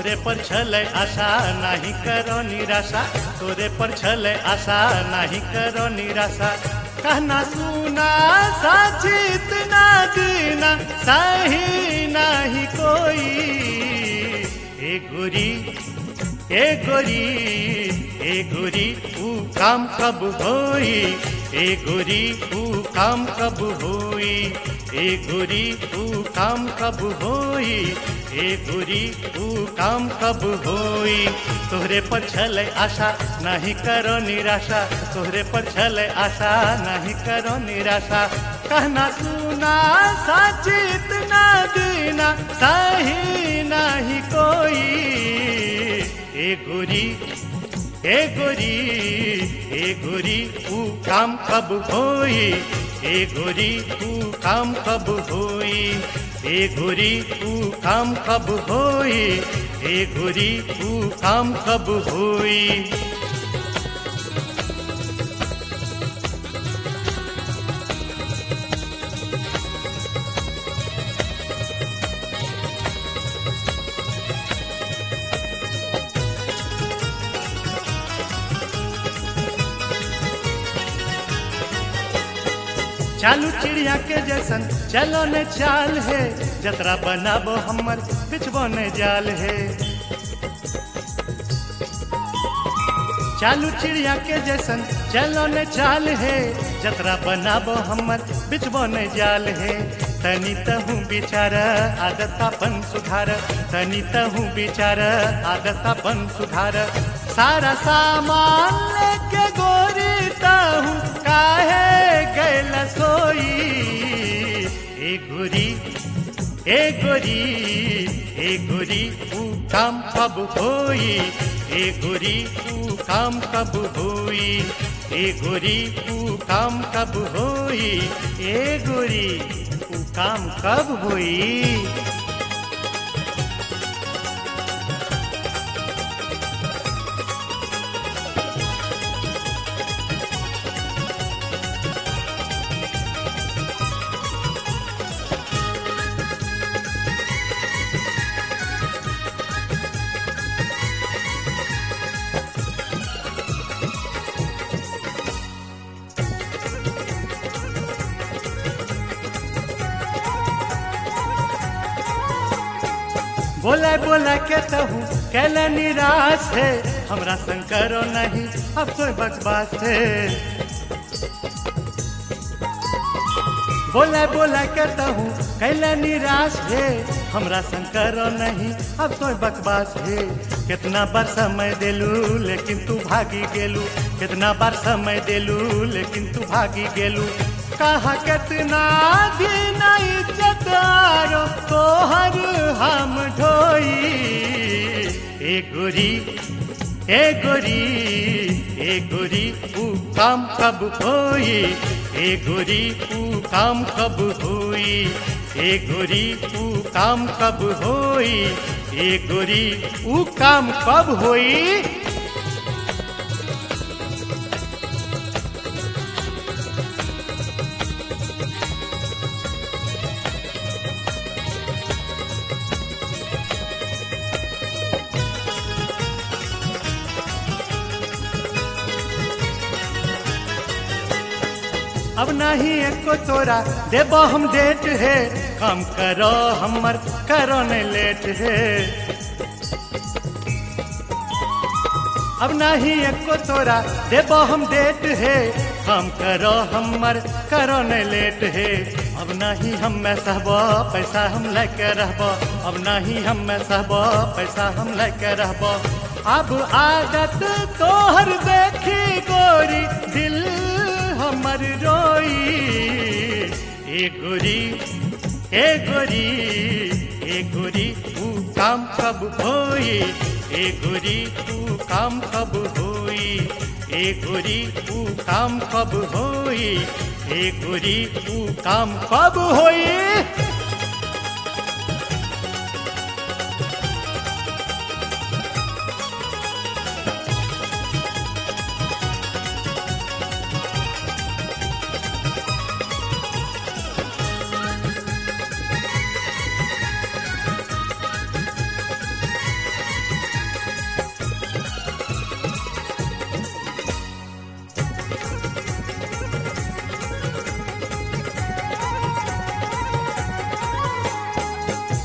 तोरे पर छले आशा नहीं करो निराशा, तोरे पर छले आशा नहीं करो निराशा। कहना सुना साचित ना दीना सही नहीं कोई। ए गोरी ए गोरी ए गोरी ऊ काम कब होई, ए गोरी ऊ काम कब होई, ए गोरी ऊ काम कब होई, ए गोरी ऊ काम कब होई। तोहरे पर छले आशा नहीं करो निराशा, तोहरे पर छले आशा नहीं करो निराशा। कहना सुना साचित ना दीना सही नहीं कोई। ए गोरी ए गोरी ए गोरी ऊ काम कब होई, ए गोरी ऊ काम कब होई, ए गोरी ऊ काम कब होई, ए गोरी ऊ काम कब होई। चालू चिड़िया के जैसन चलो न चाल है, जतरा बनाबो हमर बिछबो न जाल है। चालू चिड़िया के जैसन चलो न चाल है, जतरा बनाबो हमर बिछबो न जाल है। तनी तहूँ बिचार आदतापन सुधार, तनी तहूँ बिचार आदतापन सुधार। सारा सामान लेके गोरी तहूँ काहे गैल सोई। ए गोरी ए गोरी ए गोरी ऊ काम कब होई, ए गोरी ऊ काम कब होई, ए गोरी ऊ काम कब होई, ए गोरी ऊ काम कब होई। बोला बोला के तहूँ कैला निराश है, हमरा संग करो नहीं अब कोई बकवास है। बोला बोला के तहूँ कैला निराश है, हमरा संग करो नहीं अब कोई बकवास है। कितना बार समय देलू लेकिन तू भागी गेलू, कितना बार समय देलू लेकिन तू भागी गेलू। कहा कितना दिन इज्जत आरो तोहर हम ढोई। ए गोरी ए गोरी ए गोरी ऊ काम कब होई, ए गोरी ऊ काम कब होई, ए गोरी ऊ काम कब होई, ए गोरी ऊ काम कब होई। अब नहीं एको तोरा देबो हम डेट है, काम करो हमर करो न लेट है। अब नहीं एको तोरा देबो हम डेट है, काम करो हमर करो न लेट है। अब नहीं हम में सहबो पैसा हम लेके रहबो, अब नहीं हम में सहबो पैसा हम लेके रहबो। अब आदत तोहर देखी गोरी दिल हमर रोई। ए गोरी ए गोरी ए गोरी ऊ काम कब होई, ए गोरी ऊ काम कब होई, ए गोरी ऊ काम कब होई, ए गोरी ऊ काम कब होई।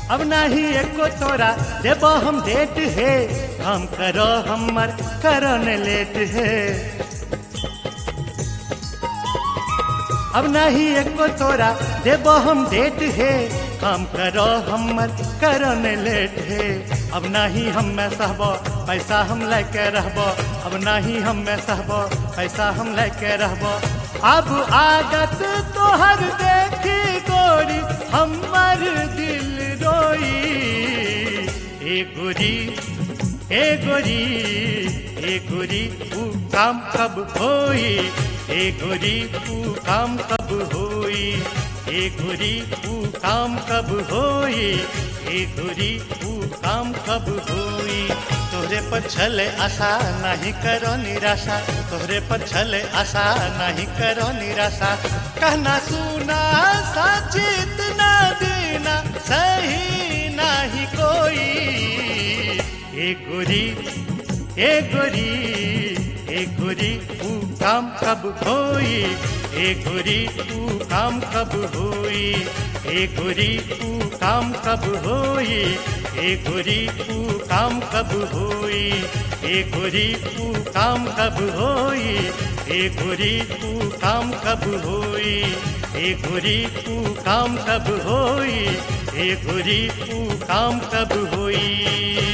अब नाही एको तोरा देबो हम डेट है, काम करो हमर करो न लेट है। अब नहीं एको तोरा देबो हम डेट है, काम करो हमर करो न लेट है। अब नहीं हम में सहबो पैसा हम लेके रहबो, अब नहीं हम में सहबो पैसा हम लेके रहबो। अब आदत तोहर देखी गोरी हमर दिल रोई। ए गोरी ए गोरी ए गोरी तू काम कब होई, ए गोरी तू काम कब होई, ए गोरी तू काम कब होई, ए गोरी तू काम कब होई। तोहरे पर छले आशा नहीं करो निराशा, तोहरे पर छले आशा नहीं करो निराशा। कहना सुना साचित ना देना सही नहीं कोई। ए गोरी ए गोरी ए गोरी तू काम कब होई, ए गोरी तू काम कब होई, ए गोरी तू काम कब होई, ए गोरी तू काम कब होई, ए गोरी तू काम कब होई, ए गोरी तू काम कब होई, ए गोरी तू काम कब होई, ए गोरी तू काम कब होई।